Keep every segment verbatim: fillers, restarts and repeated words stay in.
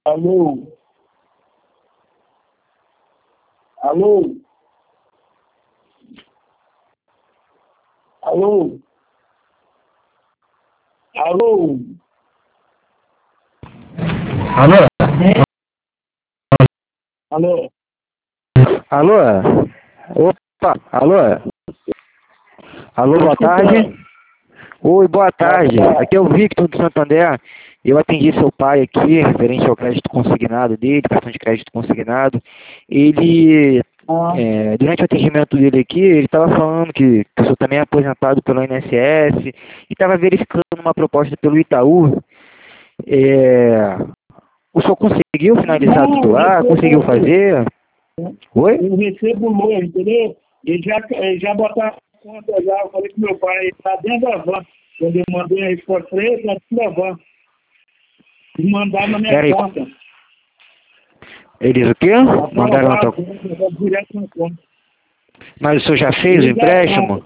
Alô? Alô? Alô? Alô? Alô? Alô? Alô? Opa, alô? Alô, boa tarde. Oi, boa tarde. Aqui é o Victor do Santander. Eu atendi seu pai aqui, referente ao crédito consignado dele, cartão de crédito consignado. Ele, Ah, é, durante o atendimento dele aqui, ele estava falando que, que o senhor também é aposentado pelo I N S S e estava verificando uma proposta pelo Itaú. É, o senhor conseguiu finalizar não, tudo eu lá? Conseguiu recebo, fazer? Oi? eu recebo longe, entendeu? Ele já, ele já botaram a conta já, eu falei com meu pai, ele tá dentro da van. Quando eu mandei a resposta para ele, tá dentro da van. E mandaram na minha Peraí, conta. eles o quê? Mandaram na tua... Aprovado, direto na conta. Mas o senhor já fez o Ele já, empréstimo?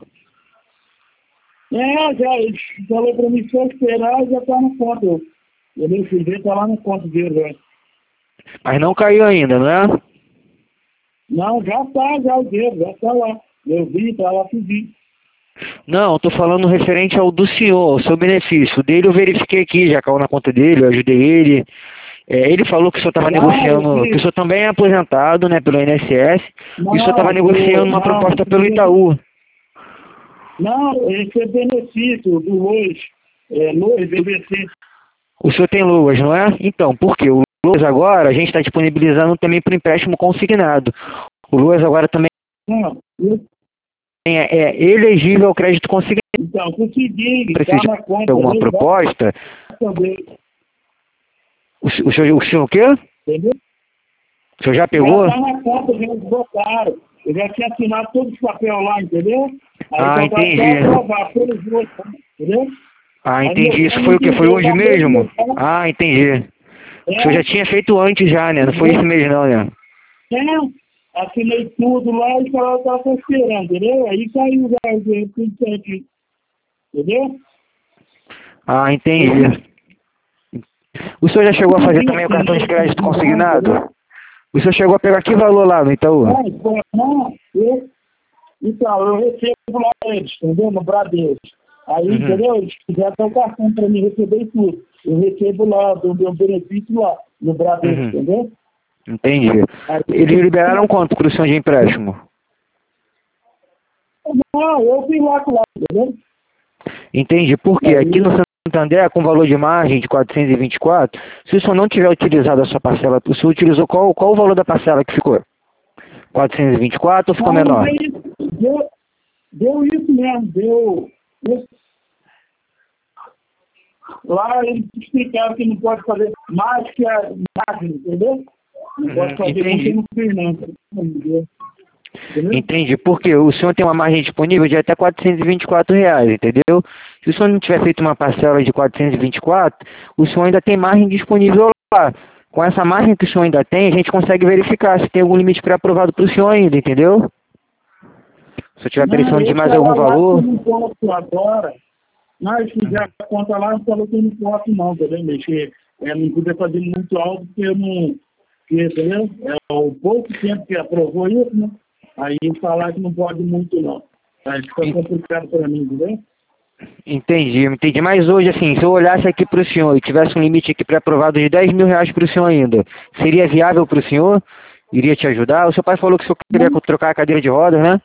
é, já, ele falou para mim só esperar e já tá na conta. Eu nem fui ver, tá lá na conta dele, velho. Mas não caiu ainda, não é? Não, já tá, já o dinheiro, já tá lá. Eu vi, tá lá, pedi. Não, estou falando referente ao do senhor, ao seu benefício. O dele eu verifiquei aqui, já caiu na conta dele, eu ajudei ele. É, ele falou que o senhor estava Ah, eu negociando, que o vi. senhor também é aposentado, né, pelo I N S S, e o senhor estava Não, negociando do, uma não, proposta pelo Itaú. não, esse é benefício do Lois, é, Lois, B B C. O senhor tem Luas, não é? Então, por quê? O Luas agora a gente está disponibilizando também para empréstimo consignado. O Luas agora também Não, eu, é, é elegível ao crédito consignado. então, consegui, tá Precisa na de conta alguma dele, vai proposta? também, O, o, senhor, o senhor o quê? entendeu? O senhor já Já pegou? tá na conta, já botaram. Eu já tinha assinado todos os papéis lá, entendeu? Aí Ah, só tá só entendi. aprovar pelos dois, entendeu? Ah, Aí meu entendi. Isso pai me foi o que? Foi entendeu, hoje acabou de meu mesmo? pai, Ah, entendi. O senhor é, já tinha feito antes já, né? Não foi esse entendeu? mês não, né? É, assinei tudo lá e falou que estava esperando, entendeu? Aí caiu já o dinheiro, tudo certinho, entendeu? Ah, entendi. O senhor já chegou a fazer Consegui, também o cartão de assinei crédito tudo lá, entendeu? consignado? O senhor chegou a pegar que valor lá no Itaú? É, pô, não, eu, então, eu recebo lá eles, entendeu? No Bradesco. Aí, Uhum. entendeu? Eles fizeram até o cartão para mim receber tudo. Eu recebo lá, do meu benefício lá, no Bradesco, Uhum. entendeu? Entendi. Aí, Eles liberaram quanto para o senhor de empréstimo? não, eu fui lá com lá, entendeu? Entendi. Por quê? Aqui no Aí, Santander, com valor de margem de quatrocentos e vinte e quatro, se o senhor não tiver utilizado a sua parcela, o senhor utilizou qual, qual o valor da parcela que ficou? quatrocentos e vinte e quatro ou ficou não, menor? aí, deu, deu isso mesmo, deu. Isso. Lá eles explicaram que não pode fazer mais que a margem, entendeu? Não pode Uhum. fazer com que Entendi. não fez, não. Entendeu? Entendeu? Entendi. Porque o senhor tem uma margem disponível de até quatrocentos e vinte e quatro reais, entendeu? Se o senhor não tiver feito uma parcela de quatrocentos e vinte e quatro, o senhor ainda tem margem disponível lá. Com essa margem que o senhor ainda tem, a gente consegue verificar se tem algum limite pré-aprovado para o senhor ainda, entendeu? Se eu estiver Não, precisando de eles mais algum falaram lá que eu valor. não posso agora. Mas Uhum. fizeram a conta lá e falou que eu não posso não, entendeu? Mexer, é, não podia fazer muito alto porque eu não. Porque, entendeu? É o pouco tempo que aprovou isso, né? Aí falaram que não pode muito não. Aí fica complicado para mim, entendeu? Entendi, entendi. Mas hoje, assim, se eu olhasse aqui para o senhor e tivesse um limite aqui pré-aprovado de dez mil reais para o senhor ainda, seria viável para o senhor? Iria te ajudar? O seu pai falou que o senhor queria Não, trocar a cadeira de rodas, né?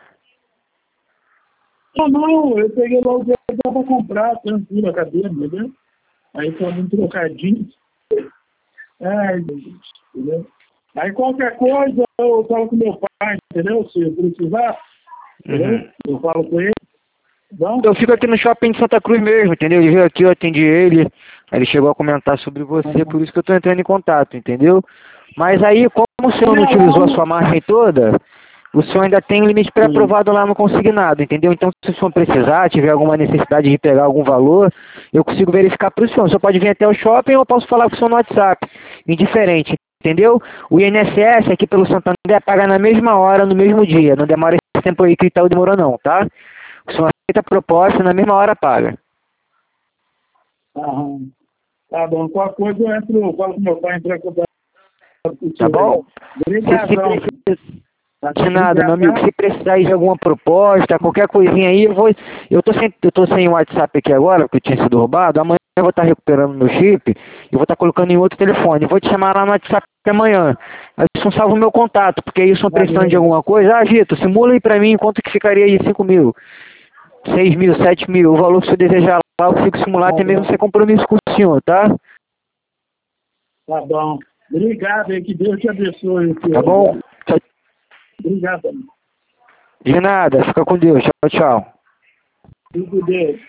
não, não, eu peguei lá o dinheiro para comprar, tranquilo, a cadeira, entendeu? Aí só um trocadinho. Ai, meu Deus, entendeu? Aí qualquer coisa eu falo com meu pai, entendeu? Se eu precisar, entendeu? Uhum. Eu falo com ele. Bom? Eu fico aqui no shopping de Santa Cruz mesmo, entendeu? Ele veio aqui, eu atendi ele, aí ele chegou a comentar sobre você, por isso que eu tô entrando em contato, entendeu? Mas aí, como o senhor não É, lá utilizou a no... sua margem toda, o senhor ainda tem um limite Sim. pré-aprovado lá no consignado, entendeu? Então, se o senhor precisar, tiver alguma necessidade de pegar algum valor, eu consigo verificar para o senhor. O senhor pode vir até o shopping ou eu posso falar com o senhor no WhatsApp, indiferente, entendeu? O I N S S aqui pelo Santander paga na mesma hora, no mesmo dia, não demora esse tempo aí que o Itaú demorou não, tá? O senhor aceita a proposta, na mesma hora paga. Aham. Tá bom, qualquer coisa eu entro, eu falo com meu pai entrar em contato com Tá bom? Obrigadão. Se precisa de nada, meu amigo. Se precisar aí de alguma proposta, qualquer coisinha aí, eu vou. Eu tô sem, eu tô sem o WhatsApp aqui agora, porque eu tinha sido roubado. Amanhã eu vou estar recuperando meu chip e vou estar colocando em outro telefone. Eu vou te chamar lá no WhatsApp amanhã. Aí você salva o meu contato, porque aí eu sou precisando de alguma coisa. Ah, Gito, simula aí pra mim quanto que ficaria aí cinco mil, seis mil, sete mil. O valor que você desejar lá, eu fico simular até mesmo sem compromisso com o senhor, tá? Tá bom. Obrigado aí, que Deus te abençoe. Tá bom? Obrigado. De nada, fica com Deus. Tchau, tchau. Fique com Deus.